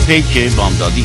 پیک بامدادی.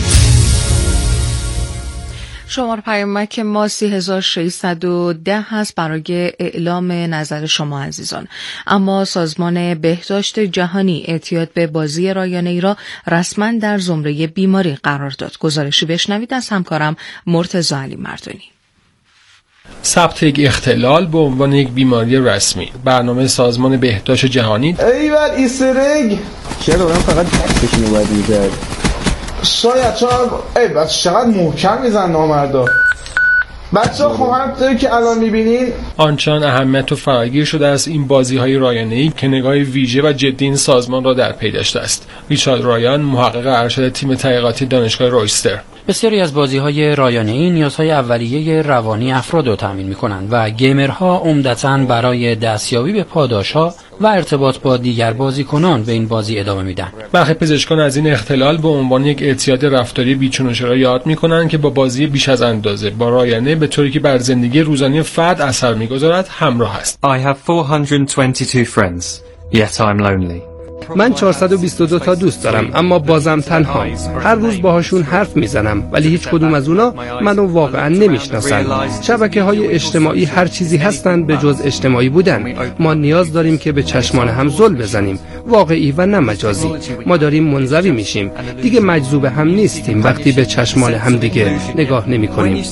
شماره پیامک ما 3610 هست برای اعلام نظر شما عزیزان. اما سازمان بهداشت جهانی اعتیاد به بازی رایانه‌ای را رسما در زمره بیماری قرار داد. گزارشی بشنوید از همکارم مرتضی علی مردانی. ثبت یک اختلال به عنوان یک بیماری رسمی. برنامه سازمان بهداشت جهانی ایول ایسترگ چرا من فقط دستشون رو باید می‌زد شاید بس چقدر محکم میزن نامردا. بچه‌ها خب همونطوری که الان می‌بینین آنچنان اهمیت و فراگیر شده است این بازی‌های رایانه‌ای که نگاه ویژه و جدی این سازمان را در پی داشته است. ریچارد رایان، محقق ارشد تیم تحقیقاتی دانشگاه رویستر: بسیاری از بازی‌های رایانه‌ای نیازهای اولیه روانی افراد را تامین می‌کنند و گیمرها عمدتاً برای دستیابی به پاداش‌ها و ارتباط با دیگر بازیکنان به این بازی ادامه میدن. برخی پزشکان از این اختلال به عنوان یک اعتیاد رفتاری بیچون و چرا یاد می‌کنند که با بازی بیش از اندازه با رایانه به طوری که بر زندگی روزانه فرد اثر می‌گذارد همراه است. I have 422 friends, yet I'm lonely. من 422 تا دوست دارم اما بازم تنها. هر روز باهاشون حرف میزنم ولی هیچ کدوم از اونا منو واقعا نمیشناسن. شبکه‌های اجتماعی هر چیزی هستن به جز اجتماعی بودن. ما نیاز داریم که به چشمان هم زل بزنیم، واقعی و نه مجازی. ما داریم منزوی میشیم. دیگه مجذوب هم نیستیم وقتی به چشمان هم دیگه نگاه نمی‌کنیم.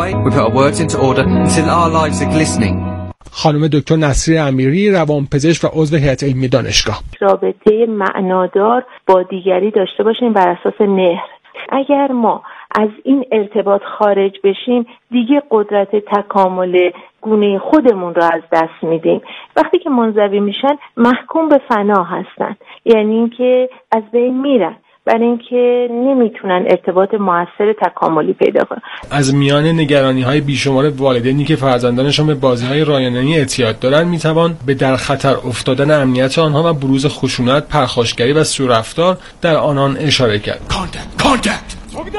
خانم دکتر نصری امیری، روانپزشک و عضو هیئت علمی دانشگاه: رابطه معنادار با دیگری داشته باشیم بر اساس مهر. اگر ما از این ارتباط خارج بشیم دیگه قدرت تکامل گونه خودمون رو از دست میدیم. وقتی که منزوی میشن محکوم به فنا هستن، یعنی اینکه از بین میرن، برای اینکه نمیتونن ارتباط موثر تکاملی پیدا کنن. از میان نگرانی‌های بیشمار والدینی که فرزندانشان به بازی‌های رایانه‌ای اعتیاد دارند میتوان به در خطر افتادن امنیت آنها و بروز خشونت، پرخاشگری و سوء رفتار در آنان اشاره کرد. کانتکت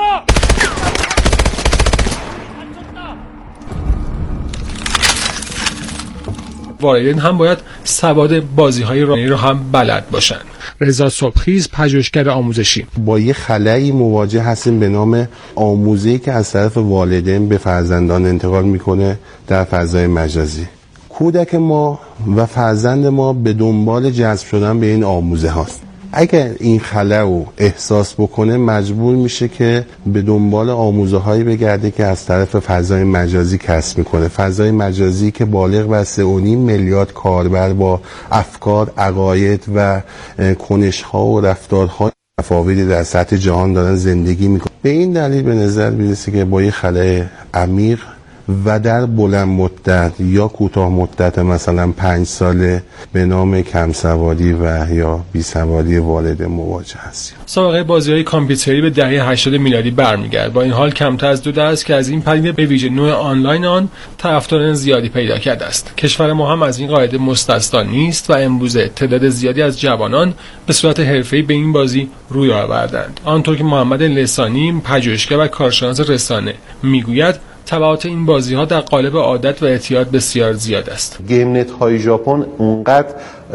والدین هم باید سواد بازی‌های رایانه‌ای رو هم بلد باشند. رضا صبحخیز، پژوهشگر آموزشی: با یه خلایی مواجه هستیم به نام آموزه‌ای که از طرف والدین به فرزندان انتقال میکنه در فضای مجازی. کودک ما و فرزند ما به دنبال جذب شدن به این آموزه هاست. اگر این خلا رو احساس بکنه مجبور میشه که به دنبال آموزه هایی بگرده که از طرف فضای مجازی کسب میکنه. فضای مجازی که بالغ بر 3.5 میلیارد کاربر با افکار، عقاید و کنش ها و رفتارهای متفاوتی در سطح جهان دارن زندگی میکنن. به این دلیل به نظر میرسه که با یه خلای عمیق و در بلند مدت یا کوتاه مدت مثلا 5 ساله به نام کم سوادی و یا بی سوادی والد مواجه هستیم. سابقه بازی‌های کامپیوتری به دهه 80 میلادی برمیگرد. با این حال کمتر از 2 دهه است که از این پدیده به ویژه نوع آنلاین آن طرفداران زیادی پیدا کرده است. کشور ما هم از این قاعده مستثنا نیست و امروزه تعداد زیادی از جوانان به صورت حرفه‌ای به این بازی روی آوردند. آنطور که محمد لسانی، پژوهشگر و کارشناس رسانه میگوید تبعات این بازی‌ها در قالب عادت و اعتیاد بسیار زیاد است. گیم نت های ژاپن اونقدر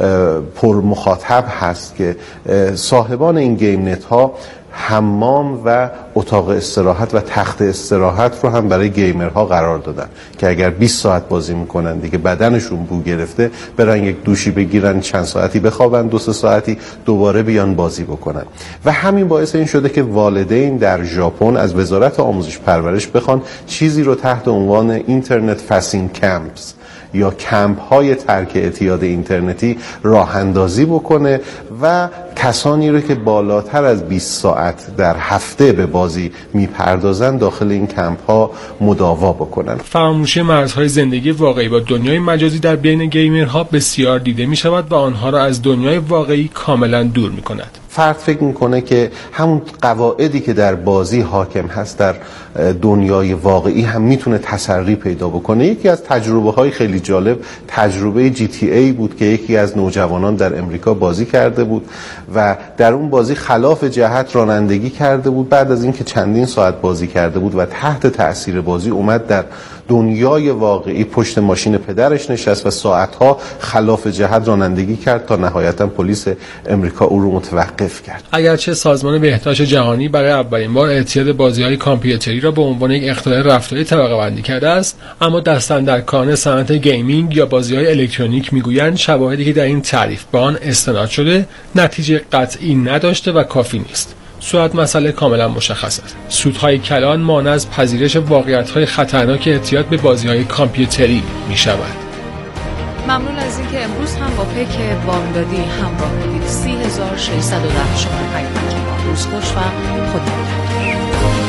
پر مخاطب هست که صاحبان این گیم نت ها حمام و اتاق استراحت و تخت استراحت رو هم برای گیمرها قرار دادن که اگر 20 ساعت بازی میکنن دیگه بدنشون بو گرفته برن یک دوشی بگیرن، چند ساعتی بخوابن، 2-3 ساعتی دوباره بیان بازی بکنن. و همین باعث این شده که والدین در ژاپن از وزارت آموزش پرورش بخوان چیزی رو تحت عنوان اینترنت فاستینگ کمپس یا کمپ های ترک اعتیاد اینترنتی راه اندازی بکنه و کسانی رو که بالاتر از 20 ساعت در هفته به بازی میپردازن داخل این کمپ ها مداوا بکنن. فراموشی مرزهای زندگی واقعی با دنیای مجازی در بین گیمرها بسیار دیده می شود و آنها را از دنیای واقعی کاملا دور می کند. فرد فکر میکنه که همون قواعدی که در بازی حاکم هست در دنیای واقعی هم میتونه تسری پیدا بکنه. یکی از تجربه های خیلی جالب تجربه GTA بود که یکی از نوجوانان در امریکا بازی کرده بود و در اون بازی خلاف جهت رانندگی کرده بود. بعد از اینکه چندین ساعت بازی کرده بود و تحت تأثیر بازی اومد در دنیای واقعی پشت ماشین پدرش نشست و ساعتها خلاف جهت رانندگی کرد تا نهایتا پلیس امریکا او رو متوقف کرد. اگرچه سازمان بهداشت جهانی برای اولین بار اعتیاد بازی‌های کامپیوتری را به عنوان یک اختلال رفتاری طبقه بندی کرده است، اما دستاندرکاران صنعت گیمینگ یا بازی‌های الکترونیک میگویند شواهدی که در این تعریف به آن استناد شده نتیجه قطعی نداشته و کافی نیست. صورت مسئله کاملا مشخص است. سودهای کلان مانع از پذیرش واقعیت‌های خطرناک اعتیاد به بازی‌های کامپیوتری می‌شود. ممنون از اینکه امروز هم با پیک بامدادی همراه بودید. 3610 شماره پیامک ما. روز خوش و خدا نگهدار.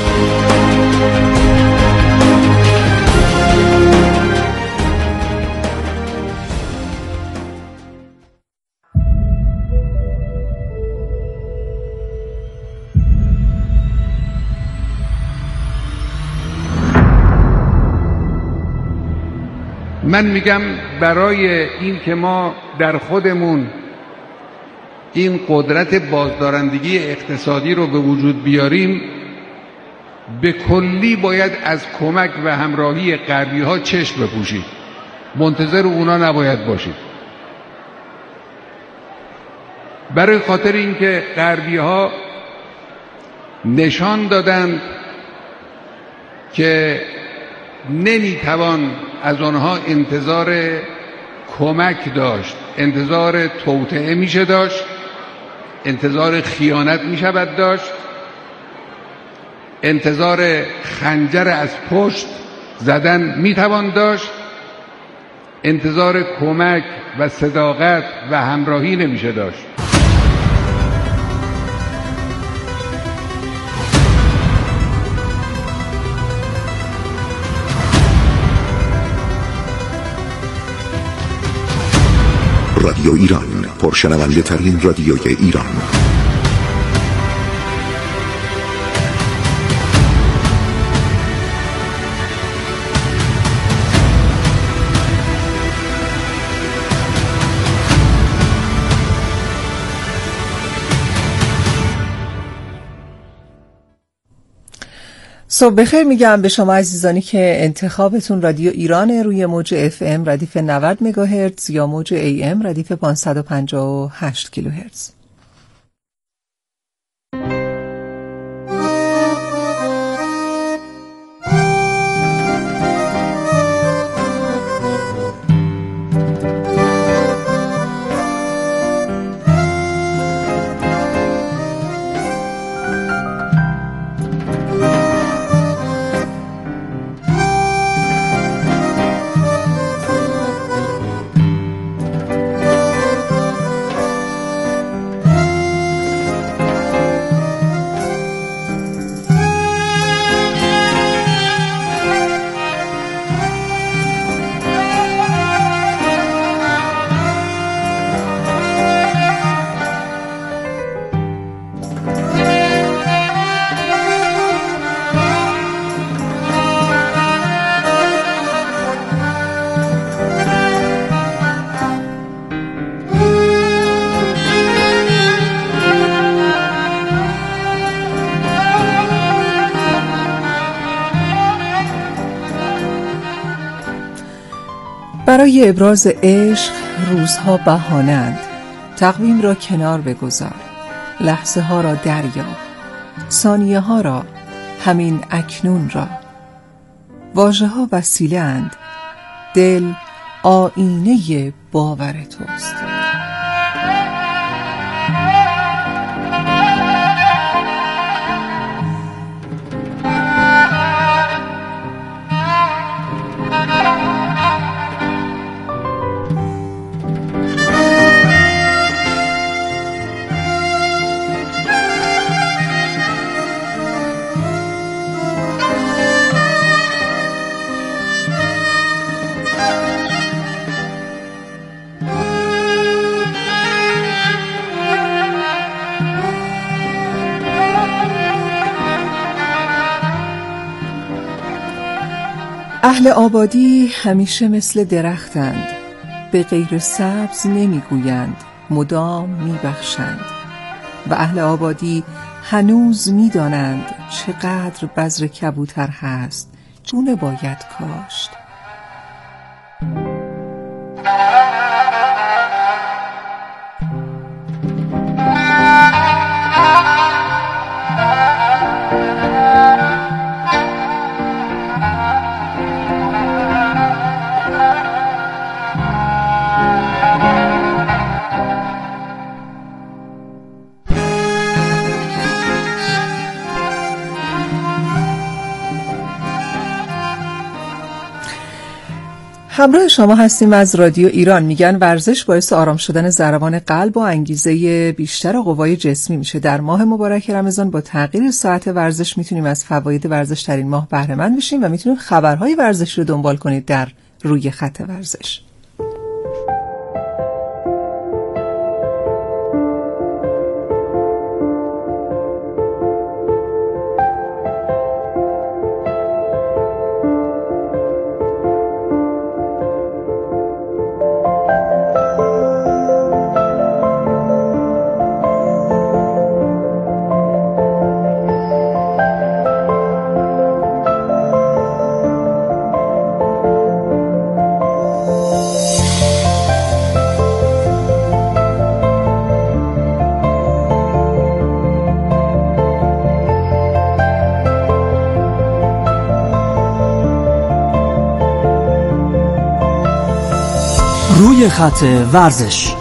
من میگم برای این که ما در خودمون این قدرت بازدارندگی اقتصادی رو به وجود بیاریم، به کلی باید از کمک و همراهی غربی ها چشم بپوشید، منتظر اونا نباید باشید. برای خاطر اینکه غربی ها نشان دادند که نمیتوان از آنها انتظار کمک داشت، انتظار توطئه میشه داشت، انتظار خیانت میشود داشت، انتظار خنجر از پشت زدن میتوان داشت، انتظار کمک و صداقت و همراهی نمیشه داشت. رادیو ایران، پرشنونده ترین رادیوی ایران. صبح بخیر میگم به شما عزیزانی که انتخابتون رادیو ایران روی موج FM ردیف 90 مگاهرتز یا موج AM ردیف 558 کیلوهرتز. برای ابراز عشق روزها بهانه‌اند. تقویم را کنار بگذار، لحظه ها را دریاب، ثانیه ها را، همین اکنون را. واژه ها وسیله اند، دل آینه باور توست. اهل آبادی همیشه مثل درختند، به غیر سبز نمیگویند، مدام میبخشند. و اهل آبادی هنوز میدانند چقدر بذر کبوتر هست، چونه باید کاشت. همراه شما هستیم از رادیو ایران. میگن ورزش باعث آرام شدن ضربان قلب و انگیزه بیشتر قوای جسمی میشه. در ماه مبارک رمضان با تغییر ساعت ورزش میتونیم از فواید ورزش در این ماه بهره مند بشیم و میتونیم خبرهای ورزش رو دنبال کنید در روی خط ورزش. روی خط ورزش.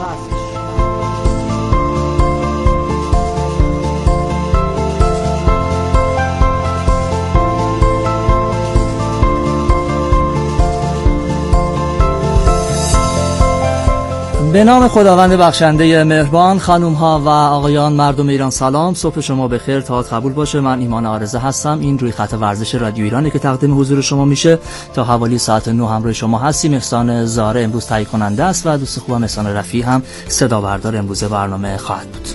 به نام خداوند بخشنده مهربان، خانم ها و آقایان، مردم ایران سلام. صبح شما بخیر، تا قبول باشه. من ایمان عارضه هستم. این روی خط ورزش رادیو ایرانه که تقدیم حضور شما میشه. تا حوالی ساعت 9 همراه شما هستیم. احسان زاره امروز تهیه کننده است و دوست خوبم احسان رفیعی هم صدا بردار امروز برنامه خواهد بود.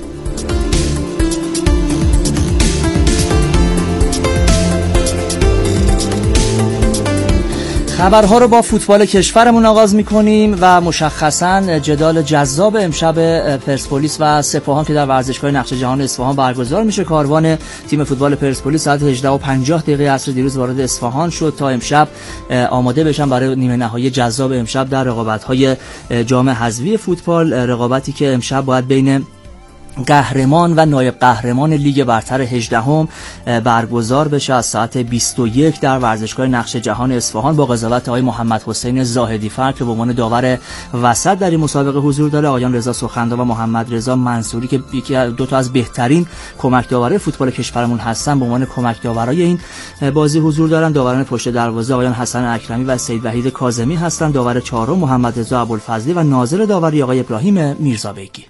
خبرها رو با فوتبال کشورمون آغاز می‌کنیم و مشخصاً جدال جذاب امشب پرسپولیس و سپاهان که در ورزشگاه نقش جهان اصفهان برگزار میشه. کاروان تیم فوتبال پرسپولیس ساعت 18:50 عصر دیروز وارد اصفهان شد تا امشب آماده بشن برای نیمه نهایی جذاب امشب در رقابت‌های جام حذفی فوتبال، رقابتی که امشب باید بین قهرمان و نایب قهرمان لیگ برتر 18 برگزار بشه از ساعت 21 در ورزشگاه نقش جهان اصفهان با قضاوت آقای محمد حسین زاهدی فر که به عنوان داور وسط در این مسابقه حضور داره، آقایان رضا سخنده و محمد رضا منصوری که دو تا از بهترین کمک داورای فوتبال کشورمون هستن به عنوان کمک داورای این بازی حضور دارن. داوران پشت دروازه آقایان حسن اکرمی و سید وحید کاظمی هستن. داور چهارم محمد رضا ابوالفضلی و ناظر داوری آقای ابراهیم میرزابگی.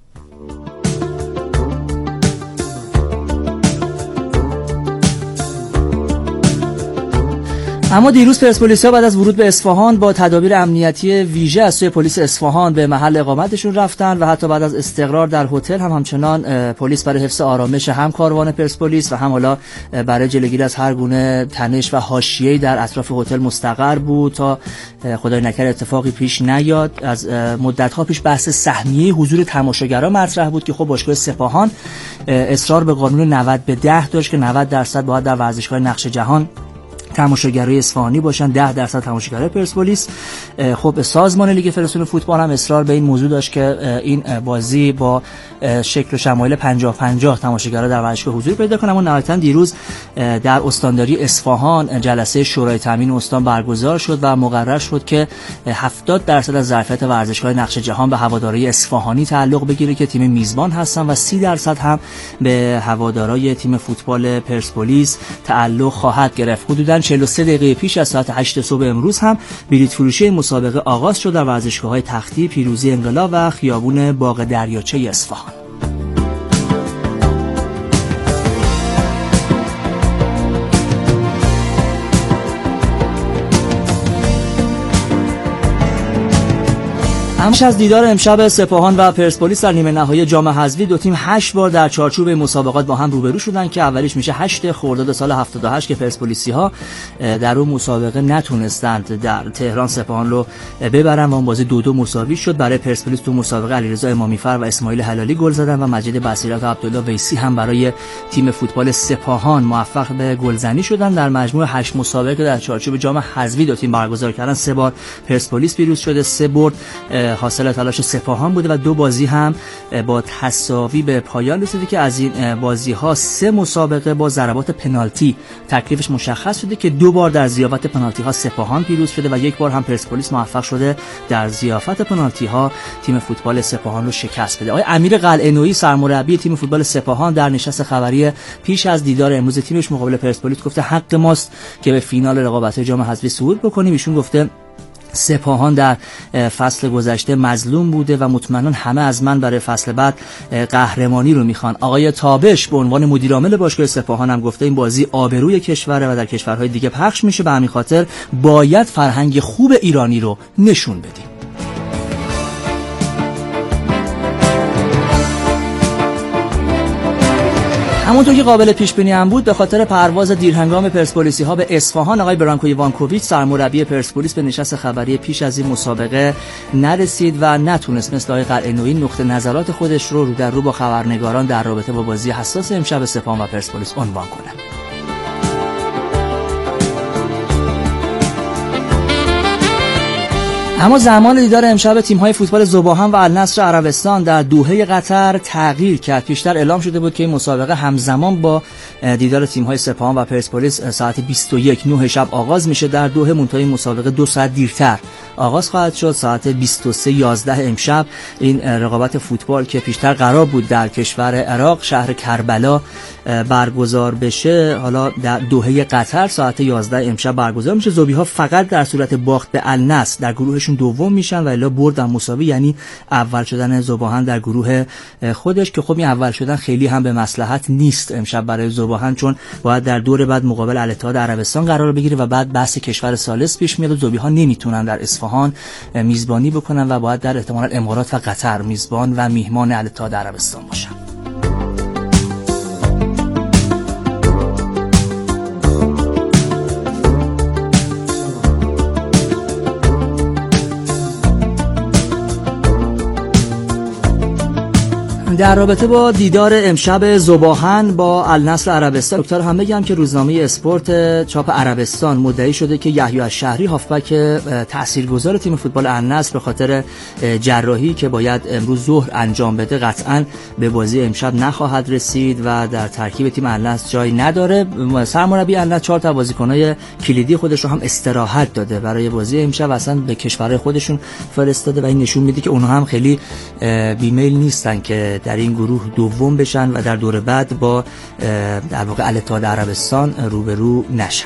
اما دیروز پرسپولیس‌ها بعد از ورود به اصفهان با تدابیر امنیتی ویژه از سوی پلیس اصفهان به محل اقامتشون رفتن و حتی بعد از استقرار در هتل هم همچنان پلیس برای حفظ آرامش هم کاروان پرسپولیس و هم حالا برای جلوگیری از هر گونه تنش و حاشیه‌ای در اطراف هتل مستقر بود تا خدای نکرده اتفاقی پیش نیاد. از مدت‌ها پیش بحث سهمیه حضور تماشاگران مطرح بود که خب باشگاه سپاهان اصرار به قانون 90-10 داشت که 90% باید در ورزشگاه نقش جهان تماشاگرای اصفهانی باشن، 10% تماشاگرای پرسپولیس. خب سازمان لیگ فدراسیون فوتبال هم اصرار به این موضوع داشت که این بازی با شکل و شمایل 50-50 تماشاگرا در ورزشگاه حضور پیدا کنه. اما نهایتاً دیروز در استانداری اصفهان جلسه شورای تامین استان برگزار شد و مقرر شد که 70% از ظرفیت ورزشگاه نقش جهان به هواداری اصفهانی تعلق بگیره که تیم میزبان هستن و 30% هم به هوادارای تیم فوتبال پرسپولیس تعلق خواهد گرفت. حدوداً 43 دقیقه پیش از ساعت 8 صبح امروز هم بلیط فروشی مسابقه آغاز شد در ورزشگاه‌های تختی، پیروزی، انقلاب و خیابون باغ دریاچه اصفهان. همش از دیدار امشب سپاهان و پرسپولیس در نیمه نهایی جام حذفی، دو تیم 8 بار در چارچوب مسابقات با هم روبرو شدن که اولیش میشه 8 خرداد سال 78 که پرسپولیسی‌ها در اون مسابقه نتونستند در تهران سپاهان رو ببرن و اون بازی 2-2 مساوی شد. برای پرسپولیس تو مسابقه علیرضا امامی‌فر و اسماعیل حلالی گل زدن و مجید بصیرت و عبدالله ویسی هم برای تیم فوتبال سپاهان موفق به گلزنی شدن. در مجموع 8 مسابقه که در چارچوب جام حذفی دو تیم برگزار کردن، 3 بار پرسپولیس پیروز شده، 3 برد حاصل تلاش سپاهان بوده و 2 بازی هم با تساوی به پایان رسیده که از این بازی‌ها 3 مسابقه با ضربات پنالتی تکلیفش مشخص شده که 2 بار در ضیافت پنالتی‌ها سپاهان پیروز شده و 1 بار هم پرسپولیس موفق شده در ضیافت پنالتی‌ها تیم فوتبال سپاهان رو شکست بده. آقای امیر قلعه‌نویی سرمربی تیم فوتبال سپاهان در نشست خبری پیش از دیدار امروز تیمش مقابل پرسپولیس گفته حق ماست که به فینال رقابت‌های جام حذفی صعود بکنیم. ایشون گفته سپاهان در فصل گذشته مظلوم بوده و مطمئناً همه از من برای فصل بعد قهرمانی رو میخوان. آقای تابش به عنوان مدیر عامل باشگاه سپاهان هم گفته این بازی آبروی کشوره و در کشورهای دیگه پخش میشه، به همین خاطر باید فرهنگ خوب ایرانی رو نشون بدیم. همونطور که قابل پیش بینی هم بود، به خاطر پرواز دیرهنگام پرسپولیسی‌ها به اصفهان، آقای برانکو ایوانکوویچ سرمربی پرسپولیس به نشست خبری پیش از این مسابقه نرسید و نتونست مثل آقای قلعه‌نویی نقطه نظرات خودش رو در رو با خبرنگاران در رابطه با بازی حساس امشب سپاهان و پرسپولیس عنوان کنه. اما زمان دیدار امشب تیم‌های فوتبال ذوباهن و النصر عربستان در دوحه قطر تغییر کرد. پیشتر اعلام شده بود که این مسابقه همزمان با دیدار تیم‌های سپاهان و پرسپولیس ساعت 21:09 شب آغاز میشه در دوحه، منتها این مسابقه 2 ساعت دیرتر آغاز خواهد شد. ساعت 23:11 امشب این رقابت فوتبال که پیشتر قرار بود در کشور عراق شهر کربلا برگزار بشه، حالا در دوحه قطر ساعت 11 امشب برگزار میشه. ذوبی‌ها فقط در صورت باخت به النصر در گروهشون دوم میشن و الا برد در مساوی، یعنی اول شدن ذوباهن در گروه خودش، که خب این اول شدن خیلی هم به مصلحت نیست امشب برای ذوباهن، چون باید در دور بعد مقابل الاتحاد عربستان قرار بگیره و بعد بحث کشور ثالث پیش میاد و ذوبی‌ها نمیتونن در اصفهان میزبانی بکنن و باید در احتمالاً امارات و قطر میزبان و میهمان الاتحاد عربستان باشن. در رابطه با دیدار امشب ذوباهن با النصر عربستان، دکتر هم بگم که روزنامه اسپورت چاپ عربستان مدعی شده که یحیی الشهری هافبک تاثیرگذار تیم فوتبال النصر به خاطر جراحی که باید امروز ظهر انجام بده قطعاً به بازی امشب نخواهد رسید و در ترکیب تیم النصر جای نداره. سرمربی النصر 4 تا بازیکن‌های کلیدی خودش رو هم استراحت داده برای بازی امشب، اصلا به کشورهای خودشون فرستاده و این نشون میده که اونها هم خیلی بیمیل نیستن که در این گروه دوم بشن و در دور بعد با در واقع الاتحاد عربستان روبرو نشن.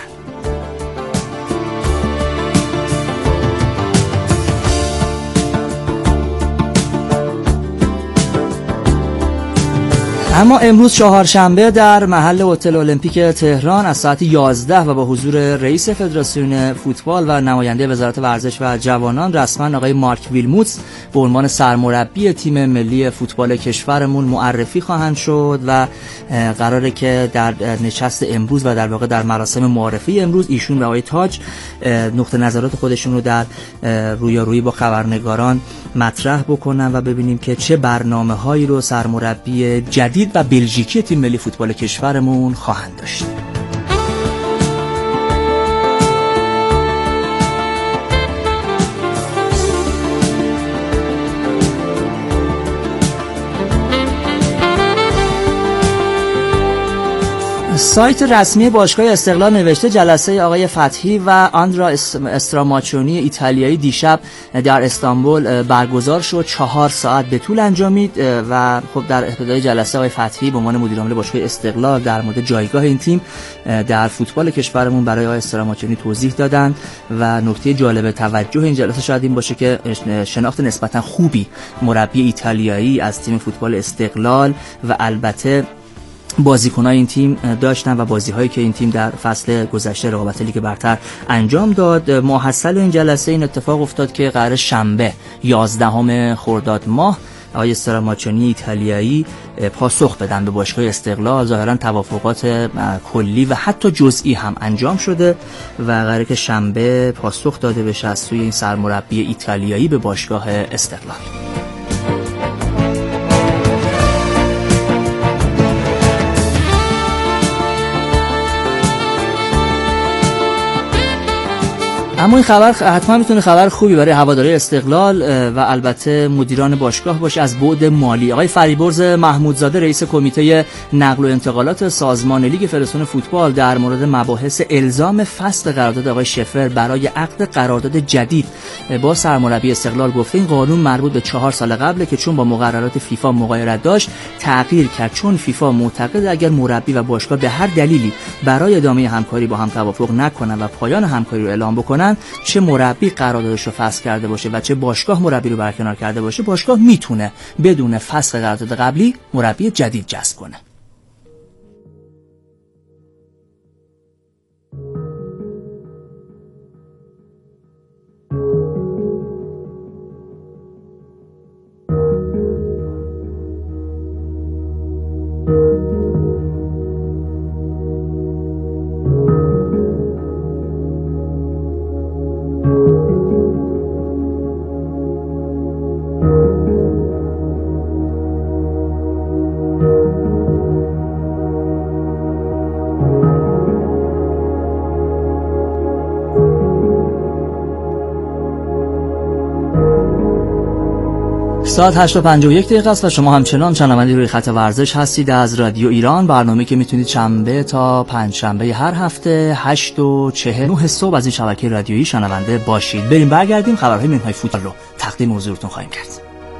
اما امروز چهارشنبه در محل هتل المپیک تهران از ساعت 11 و با حضور رئیس فدراسیون فوتبال و نماینده وزارت ورزش و جوانان رسما آقای مارک ویلموتس به عنوان سرمربی تیم ملی فوتبال کشورمون معرفی خواهند شد و قراره که در نشست امروز و در واقع در مراسم معرفی امروز ایشون و آقای تاج نقطه نظرات خودشون رو در رویارویی با خبرنگاران مطرح بکنن و ببینیم که چه برنامه‌هایی رو سرمربی جدید و بلژیکی تیم ملی فوتبال کشورمون خواهند داشت. سایت رسمی باشگاه استقلال نوشته جلسه آقای فتحی و آندرا استراماچونی ایتالیایی دیشب در استانبول برگزار شد. 4 ساعت به طول انجامید و خب در ابتدای جلسه آقای فتحی به عنوان مدیر عامل باشگاه استقلال در مورد جایگاه این تیم در فوتبال کشورمون برای آقای استراماچونی توضیح دادند و نکته جالب توجه این جلسه شاید این باشه که شناخت نسبتا خوبی مربی ایتالیایی از تیم فوتبال استقلال و البته بازیکنای این تیم داشتن و بازی‌هایی که این تیم در فصل گذشته رقابت لیگ برتر انجام داد. محصل این جلسه این اتفاق افتاد که قرار شنبه 11 خرداد ماه آقای استراماچونی ایتالیایی پاسخ بدن به باشگاه استقلال. ظاهرا توافقات کلی و حتی جزئی هم انجام شده و قراره که شنبه پاسخ داده بشه از سوی این سرمربی ایتالیایی به باشگاه استقلال. اما این خبر حتما میتونه خبر خوبی برای هواداری استقلال و البته مدیران باشگاه باشه از بعد مالی. آقای فریبرز محمودزاده رئیس کمیته نقل و انتقالات سازمان لیگ فدراسیون فوتبال در مورد مباحث الزام فسخ قرارداد آقای شفر برای عقد قرارداد جدید با سرمربی استقلال گفته این قانون مربوط به 4 سال قبله که چون با مقررات فیفا مغایرت داشت تغییر کرد، چون فیفا معتقد اگر مربی و باشگاه به هر دلیلی برای ادامه همکاری با هم توافق نکنن و پایان همکاری رو اعلام بکنن، چه مربی قراردادش رو فسخ کرده باشه و چه باشگاه مربی رو برکنار کرده باشه، باشگاه میتونه بدون فسخ قرارداد قبلی مربی جدید جذب کنه. ساعت 8:51 است و شما همچنان شنونده روی خط ورزش هستید از رادیو ایران، برنامه‌ای که میتونید شنبه تا پنجشنبه هر هفته 8:49 صبح از این شبکه رادیویی شنونده باشید. بریم برگردیم خبرهای منهای فوتبال رو تقدیم حضورتون خواهیم کرد.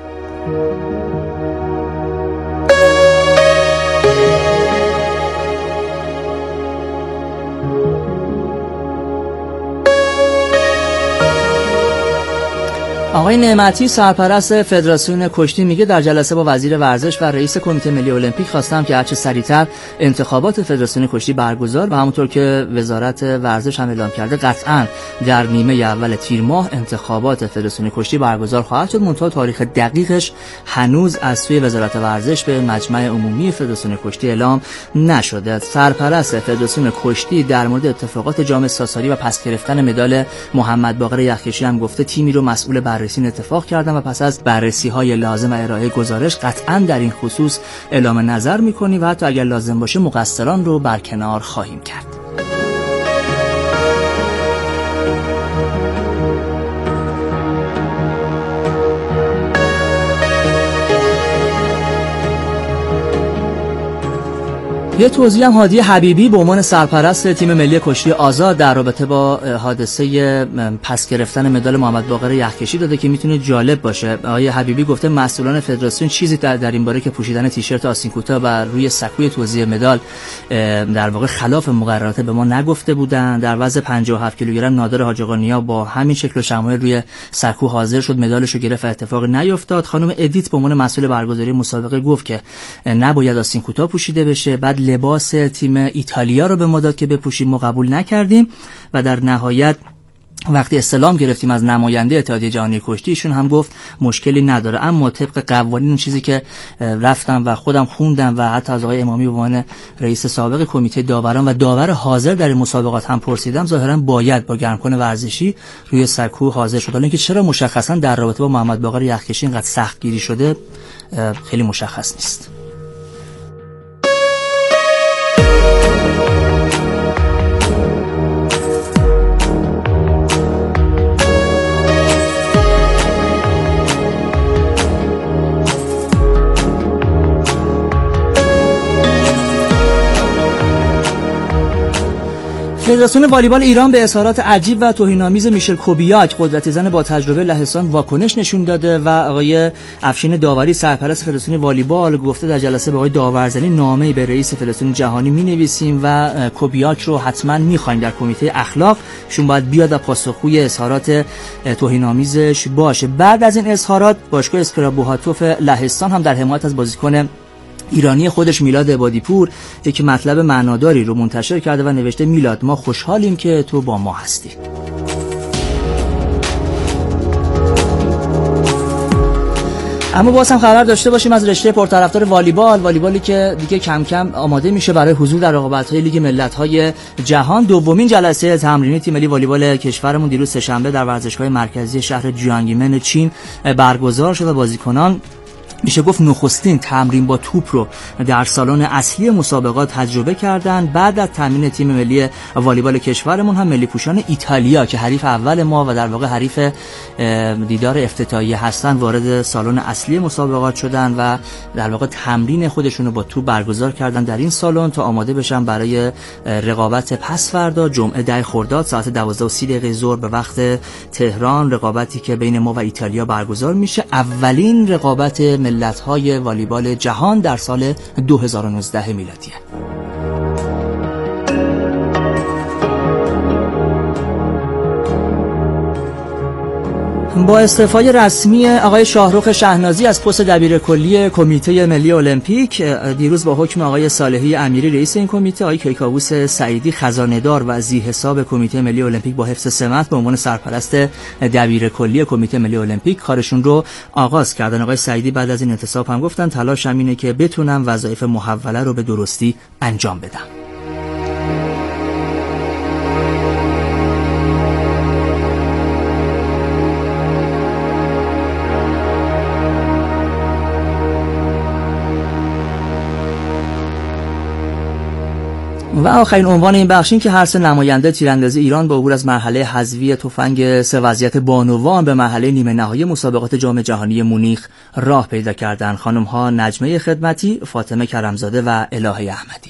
آقای نعمتی سرپرست فدراسیون کشتی میگه در جلسه با وزیر ورزش و رئیس کمیته ملی المپیک خواستم که هرچه سریعتر انتخابات فدراسیون کشتی برگزار و همونطور که وزارت ورزش هم اعلام کرده قطعاً در نیمه اول تیر ماه انتخابات فدراسیون کشتی برگزار خواهد شد. منتها تاریخ دقیقش هنوز از سوی وزارت ورزش به مجمع عمومی فدراسیون کشتی اعلام نشده. سرپرست فدراسیون کشتی در مورد اتفاقات جام ساساری و پس گرفتن مدال محمد باقر یخکشی هم گفته تیمی رو مسئول بررسی اتفاق کردن و پس از بررسی‌های لازم و ارائه گزارش قطعاً در این خصوص اعلام نظر می‌کنیم و حتی اگر لازم باشه مقصران رو برکنار خواهیم کرد. یه توضیح هم هادی حبیبی به عنوان سرپرست تیم ملی کشتی آزاد در رابطه با حادثه پس گرفتن مدال محمد باقر یخکشی داده که میتونه جالب باشه. آقای حبیبی گفته مسئولان فدراسیون چیزی در این باره که پوشیدن تیشرت آستین کوتاه و روی سکوی توزیع مدال در واقع خلاف مقررات به ما نگفته بودن. در وزن 57 کیلوگرم نادر حاج آقا نیا با همین شکل و شمایل روی سکو حاضر شد، مدالشو گرفت و اتفاقی نیفتاد. خانم ادیت به عنوان مسئول برگزاری مسابقه گفت که نباید آستین کوتاه پوشیده بشه. بعد لباس تیم ایتالیا رو به ما داد که بپوشیم، ما قبول نکردیم و در نهایت وقتی استلام گرفتیم از نماینده اتحادیه جهانی کشتی ایشون هم گفت مشکلی نداره، اما طبق قوانین اون چیزی که رفتم و خودم خوندم و حتی از آقای امامی به عنوان رئیس سابق کمیته داوران و داور حاضر در این مسابقات هم پرسیدم، ظاهرا باید با گرمکن ورزشی روی سکو حاضر شد. حالا اینکه چرا مشخصا در رابطه با محمد باقر یخکشی اینقدر سختگیری شده خیلی مشخص نیست. فدراسیون والیبال ایران به اظهارات عجیب و توهین‌آمیز میشل کوبیاک قدرت زن با تجربه لهستان واکنش نشون داده و آقای افشین داوری سرپرست فدراسیون والیبال گفته در جلسه با آقای داورزنی نامه‌ای به رئیس فدراسیون جهانی می‌نویسیم و کوبیاک رو حتما می‌خوایم در کمیته اخلاق، شون باید بیاد و پاسخگوی اظهارات توهین‌آمیزش باشه. بعد از این اظهارات باشگاه اسکرابوهاتوف لهستان هم در حمایت از بازیکن ایرانی خودش میلاد عبادیپور یک مطلب معناداری رو منتشر کرده و نوشته میلاد ما خوشحالیم که تو با ما هستی. اما باز هم خبر داشته باشیم از رشته پرطرفدار والیبالی که دیگه کم کم آماده میشه برای حضور در رقابت‌های لیگ ملت‌های جهان. دومین جلسه تمرینی تیم ملی والیبال کشورمون دیروز سه‌شنبه در ورزشگاه مرکزی شهر جیانگیمن چین برگزار شد و بازیکنان میشه گفت نخستین تمرین با توپ رو در سالن اصلی مسابقات تجربه کردن. بعد از تمرین تیم ملی والیبال کشورمون هم ملی پوشان ایتالیا که حریف اول ما و در واقع حریف دیدار افتتاحیه هستن وارد سالن اصلی مسابقات شدن و در واقع تمرین خودشون رو با توپ برگزار کردن در این سالن تا آماده بشن برای رقابت پس فردا جمعه 10 خرداد ساعت 12:30 ظهر به وقت تهران، رقابتی که بین ما و ایتالیا برگزار میشه. اولین رقابت ملت‌های والیبال جهان در سال 2019 میلادیه. با استعفای رسمی آقای شاهرخ شهنازی از پست دبیرکلی کمیته ملی المپیک، دیروز با حکم آقای صالحی امیری رئیس این کمیته، آقای کیکاووس سعیدی خزانه‌دار و ذی‌حساب کمیته ملی المپیک با حفظ سمت به عنوان سرپرست دبیرکلی کمیته ملی المپیک کارشون رو آغاز کردن. آقای سعیدی بعد از این انتصاب هم گفتن تلاشم اینه که بتونم وظایف محوله رو به درستی انجام بدم. و آخرین عنوان این بخش این که هر سه نماینده تیراندازی ایران با عبور از مرحله حذفی تفنگ سه وضعیت بانوان به مرحله نیمه نهایی مسابقات جام جهانی مونیخ راه پیدا کردند. خانم‌ها نجمه خدمتی، فاطمه کرمزاده و الهه احمدی.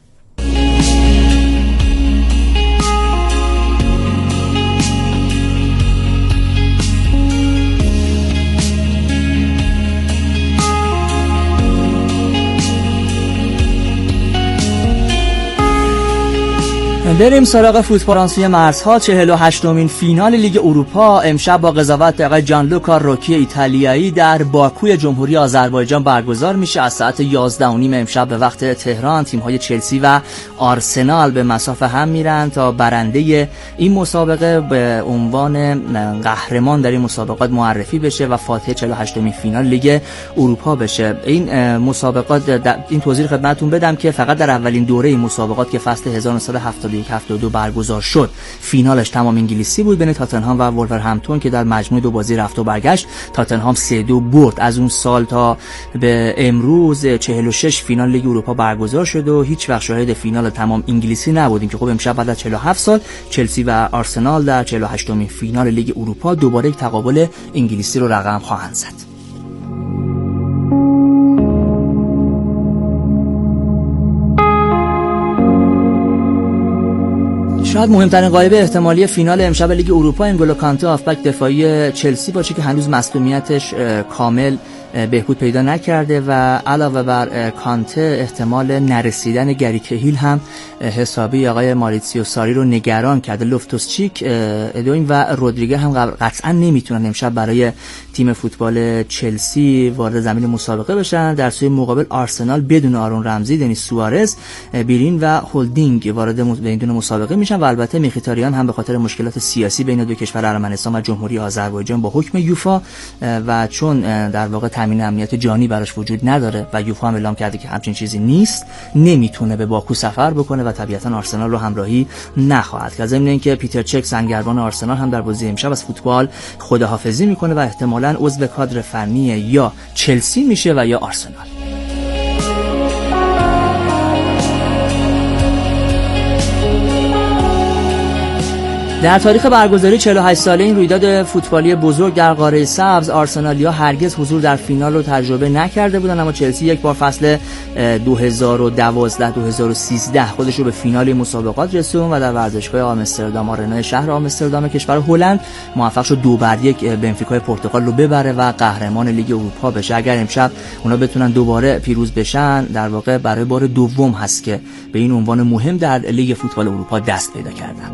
بریم سراغ فوتبال فرانسوی مرزها. 48مین فینال لیگ اروپا امشب با قضاوت آقای جانلوکا روکی ایتالیایی در باکوی جمهوری آذربایجان برگزار میشه. از ساعت 11:30 امشب به وقت تهران تیم‌های چلسی و آرسنال به مسافه هم میرن تا برنده این مسابقه به عنوان قهرمان در این مسابقات معرفی بشه و فاتح 48مین فینال لیگ اروپا بشه. این مسابقات این توضیح خدمتتون بدم که فقط در اولین دوره این مسابقات که فصل 1971-72 برگزار شد فینالش تمام انگلیسی بود بین تاتنهام و وولورهمپتون که در مجموع دو بازی رفت و برگشت تاتنهام 3-2 برد. از اون سال تا به امروز 46 فینال لیگ اروپا برگزار شد و هیچ وقت شاهد فینال تمام انگلیسی نبودیم که خب امشب بعد از 47 سال چلسی و آرسنال در 48مین فینال لیگ اروپا دوباره یک تقابل انگلیسی رو رقم خواهند زد. شاید مهمترین غایبه احتمالی فینال امشب لیگ اروپا انگولو کانته هافبک دفاعی چلسی باشه که هنوز مصدومیتش کامل بهبود پیدا نکرده و علاوه بر کانته احتمال نرسیدن گری کهیل هم حسابی آقای ماریتسیو ساری رو نگران کرده. لوفتوس-چیک، ادوین و رودریگه هم قطعا نمیتونن امشب برای تیم فوتبال چلسی وارد زمین مسابقه بشن. در سوی مقابل آرسنال بدون آرون رمزی، دنیس سوارز، بیرین و هولدینگ وارد این دو مسابقه میشن و البته میخیتاریان هم به خاطر مشکلات سیاسی بین دو کشور ارمنستان و جمهوری آذربایجان با حکم یوفا و چون در واقع تامین امنیت جانی براش وجود نداره و یوفا هم اعلام کرده که همچین چیزی نیست، نمیتونه به باکو سفر بکنه و طبیعتا آرسنال رو همراهی نخواهد کرد. ضمن اینکه پیتر چک سنگربان آرسنال هم در بازی امشب از فوتبال خداحافظی میکنه و احتمالاً عضو کادر فنی یا چلسی میشه و یا آرسنال. در تاریخ برگزاری 48 ساله این رویداد فوتبالی بزرگ در قاره سبز، آرسنالیا هرگز حضور در فینال رو تجربه نکرده بودن، اما چلسی یک بار فصل 2012-2013 خودش رو به فینال مسابقات رسوند و در ورزشگاه آمستردام، آرنای شهر آمستردام کشور هلند موفق شد 2-1 بنفیکای پرتغال رو ببره و قهرمان لیگ اروپا بشه. اگر امشب اونا بتونن دوباره پیروز بشن، در واقع برای بار دوم هست که به این عنوان مهم در لیگ فوتبال اروپا دست پیدا کردن.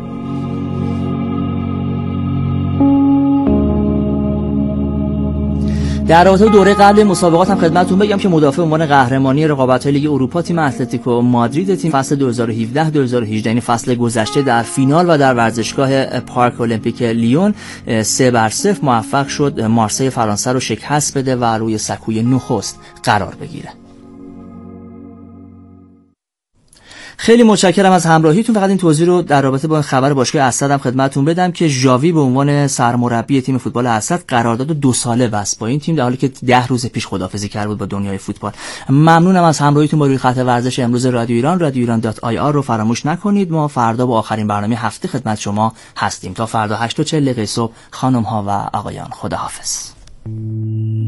در رابطه دوره قبل مسابقات هم خدمتتون بگم که مدافع عنوان قهرمانی رقابت‌های لیگ اروپا تیم اتلتیکو مادرید تیم فصل 2017-2018 یعنی فصل گذشته در فینال و در ورزشگاه پارک المپیک لیون 3-0 موفق شد مارسی فرانسه رو شکست بده و روی سکوی نخست قرار بگیره. خیلی متشکرم از همراهیتون. فقط این توضیح رو در رابطه با خبر باشگاه اسد هم خدمتتون بدم که ژاوی به عنوان سرمربی تیم فوتبال اسد قرارداد 2 ساله بست با این تیم در حالی که 10 روز پیش خداحافظی کرده بود با دنیای فوتبال. ممنونم از همراهیتون با روی خط ورزش امروز رادیو ایران. رادیو ایران.ir رو فراموش نکنید. ما فردا با آخرین برنامه هفته خدمت شما هستیم. تا فردا 8:40 صبح خانم ها و آقایان، خداحافظ.